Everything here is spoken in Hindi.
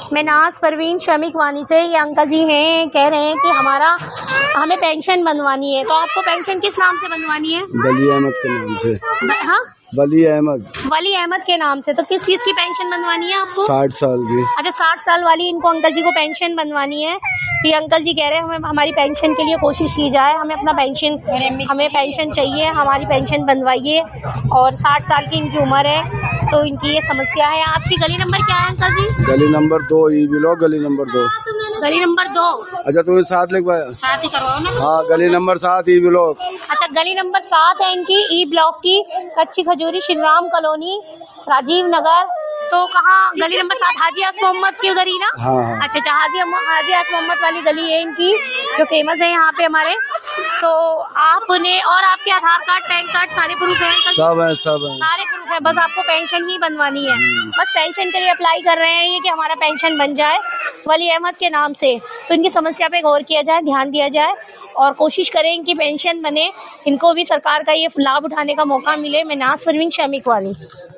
मैं नाज परवीन श्रमिक वानी से, ये अंकल जी हैं, कह रहे हैं कि हमें पेंशन बनवानी है। तो आपको पेंशन किस नाम से बनवानी है? वली अहमद के नाम से। हाँ, वली अहमद के नाम से। तो किस चीज की पेंशन बनवानी है आपको? 60 साल की। अच्छा, 60 साल वाली इनको अंकल जी को पेंशन बनवानी है। तो ये अंकल जी कह रहे हैं हमारी पेंशन के लिए कोशिश की जाए, हमें पेंशन चाहिए, हमारी पेंशन बनवाइए। और 60 साल की इनकी उम्र है, तो इनकी ये समस्या है। आपकी गली नंबर क्या है अंकल जी? गली नंबर 2 ई ब्लॉक, गली नंबर 2। गली नंबर 2। अच्छा, तुम्हें 7 लिखवाया? 7 ही करवाओ ना। हाँ, गली नंबर 7 ई ब्लॉक। अच्छा, गली नंबर 7 है इनकी, ई ब्लॉक की, कच्ची खजूरी, श्री राम कॉलोनी, राजीव नगर। तो कहाँ? गली नंबर 7 हाजी आस मोहम्मद की उधर ही ना? हाँ। अच्छा, हाजी आस मोहम्मद वाली गली है इनकी, जो फेमस है यहाँ पे हमारे। तो आपने, और आपके आधार कार्ड, पैन कार्ड, सारे प्रूफ हैं? सब है। सारे प्रूफ है, बस आपको पेंशन ही बनवानी है। बस पेंशन के लिए अप्लाई कर रहे हैं ये, कि हमारा पेंशन बन जाए वली अहमद के नाम से। तो इनकी समस्या पे गौर किया जाए, ध्यान दिया जाए, और कोशिश करें इनकी पेंशन बने, इनको भी सरकार का ये लाभ उठाने का मौका मिले। मैं नाज परवीन श्रमिक वानी।